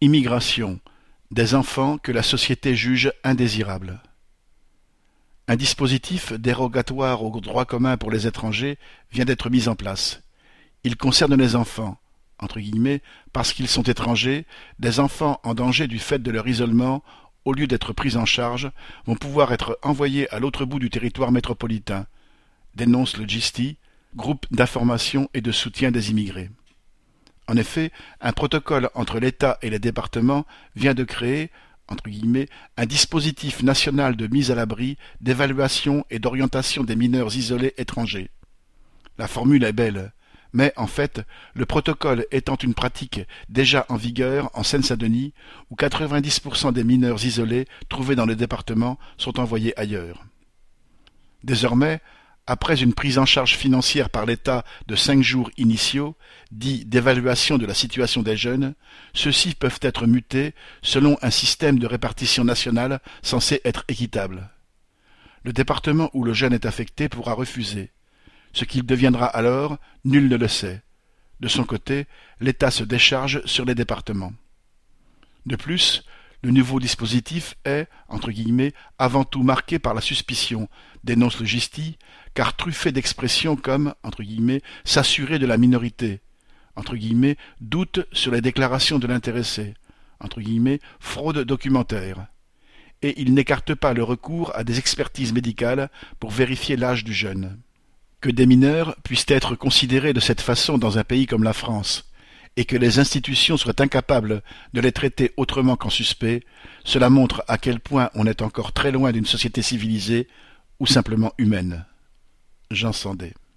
Immigration, des enfants que la société juge indésirables. Un dispositif dérogatoire au droit commun pour les étrangers vient d'être mis en place. Il concerne les enfants, entre guillemets, parce qu'ils sont étrangers, des enfants en danger du fait de leur isolement, au lieu d'être pris en charge, vont pouvoir être envoyés à l'autre bout du territoire métropolitain, dénonce le GISTI, groupe d'information et de soutien des immigrés. En effet, un protocole entre l'État et les départements vient de créer, entre guillemets, un dispositif national de mise à l'abri, d'évaluation et d'orientation des mineurs isolés étrangers. La formule est belle, mais en fait, le protocole étant une pratique déjà en vigueur en Seine-Saint-Denis, où 90% des mineurs isolés trouvés dans le département sont envoyés ailleurs. Désormais, après une prise en charge financière par l'État de 5 jours initiaux, dit d'évaluation de la situation des jeunes, ceux-ci peuvent être mutés selon un système de répartition nationale censé être équitable. Le département où le jeune est affecté pourra refuser. Ce qu'il deviendra alors, nul ne le sait. De son côté, l'État se décharge sur les départements. De plus, le nouveau dispositif est, entre guillemets, avant tout marqué par la suspicion, dénonce le GISTI, car truffé d'expressions comme, entre guillemets, s'assurer de la minorité, entre guillemets, doute sur les déclarations de l'intéressé, entre guillemets, fraude documentaire. Et il n'écarte pas le recours à des expertises médicales pour vérifier l'âge du jeune. Que des mineurs puissent être considérés de cette façon dans un pays comme la France, et que les institutions soient incapables de les traiter autrement qu'en suspects, cela montre à quel point on est encore très loin d'une société civilisée ou simplement humaine. Jean Sandé.